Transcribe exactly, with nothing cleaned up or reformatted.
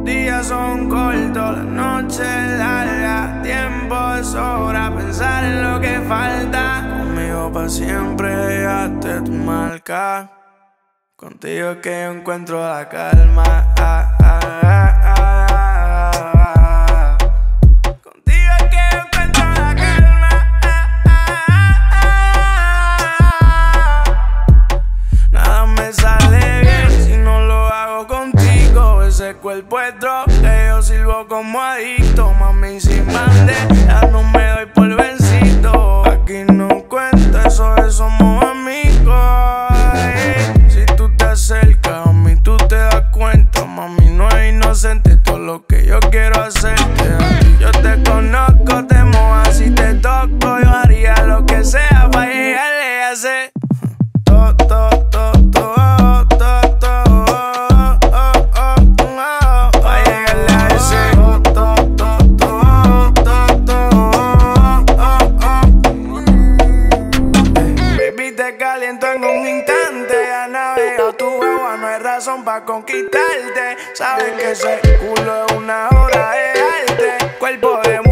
días son cortos, la noche es larga, tiempo de sobra, pensar en lo que falta. Conmigo pa' siempre dejaste tu marca. Contigo es que yo encuentro la calma. Ah, ah, ah, ah, ah. Contigo es que yo encuentro la calma. Ah, ah, ah, ah. Nada me sale bien si no lo hago contigo. Ese cuerpo es droga, yo sirvo como adicto. Mami, sin bandera no me doy por vencido. Aquí no cuenta eso de somos amigos. Si tú te acercas a mí, tú te das cuenta. Mami, no es inocente todo lo que yo quiero hacerte. Yo te conozco, te mojas y te toco. Yo haría lo que sea para llegarle a ese to, to, to, to, to, to, oh, oh, oh, oh, para llegarle a ese to, to, to, to, to, to, oh, oh. Baby, te caliento en un instante. Ya navegado tu agua, no hay razón para conquistarte. Sabes que ese culo es una obra de arte. Cuerpo de